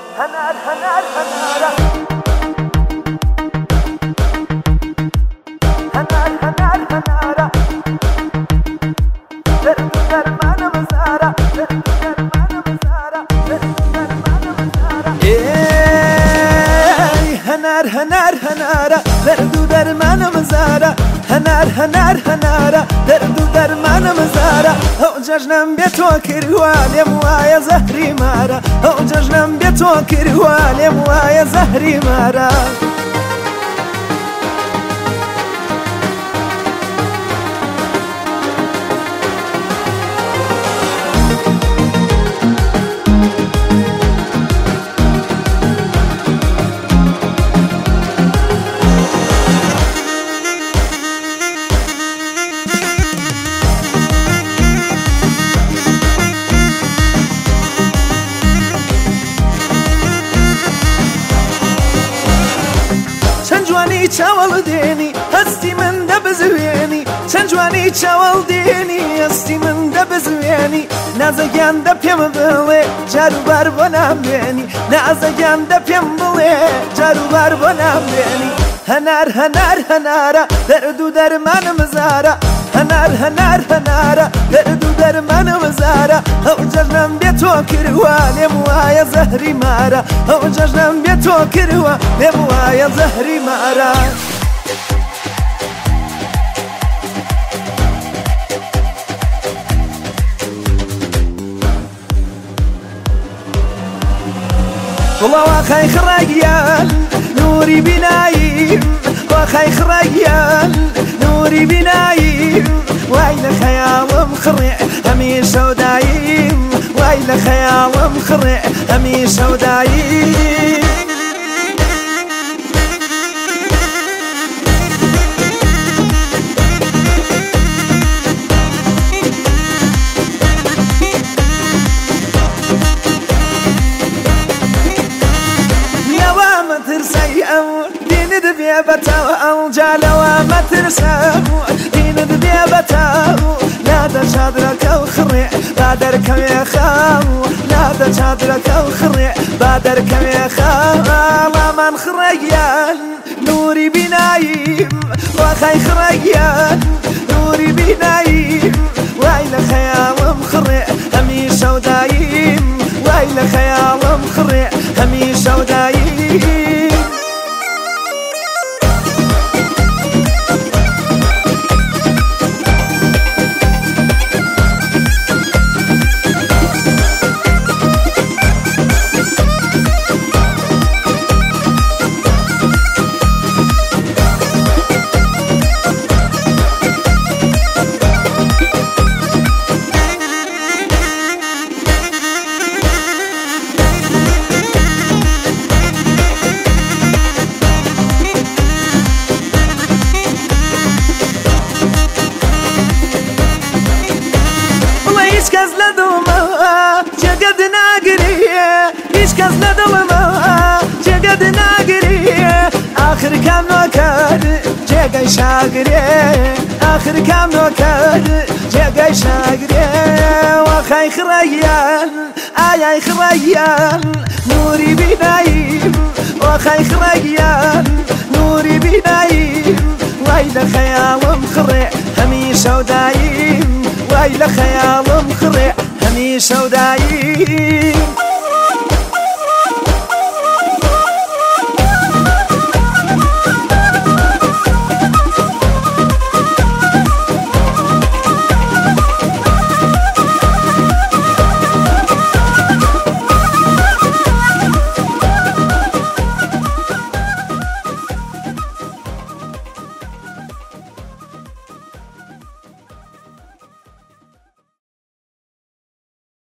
هنار هنار هنارة هنار هنار هنارة درد درمان مزارة درد درمان مزارة درد درمان مزارة هنار هنار هنارة درد درمان مزارة هنار هنار هنارة درد درمان مزارة او ججنم بيت وكروالي موايا زهري مارا او ججنم بيت وكروالي موايا زهري مارا جوانی چاول دینی هستی من دبزوینی چند جوانی چاول دینی هستی من دبزوینی نازگان دپیم بله جارو بار بنام بینی نازگان دپیم بله جارو بار بنام بینی هنار هنار هنارا دردو درمان مزارا هنار هنار هنارا دردو درمان مزارا او ججنم بيتو كروالي موايا زهري مارا او ججنم بيتو كروالي موايا زهري مارا والله واخي خريال نوري بنايم واخي خريال نوري بنايم ويل خيال مخرع هميشه ودايم ويل خيال مخرع هميشه ودايم ترسي أو دين دبيبته أو جالوا ما ترسم دين دبيبته لا تشادرك أو خرع بادرك يا خاو لا تشادرك أو خرع بادرك يا خاو من خريان نوري بنايم وخي خريان نوري بنايم ويل خيال مخرع هميشه ودايم ويل خيال مخرع هميشه ودايم هیچ کس ندوما جگد نگریه هیچ کس ندوما جگد نگریه آخر کم نکرد جگای شاگریه آخر کم نکرد جگای شاگریه و خی خریال آی خریال نوری بیناییم و خی خریال نوری بیناییم ویل خیالم خرع همیشه و دایم ويل خيال مخرع هميشه ودايم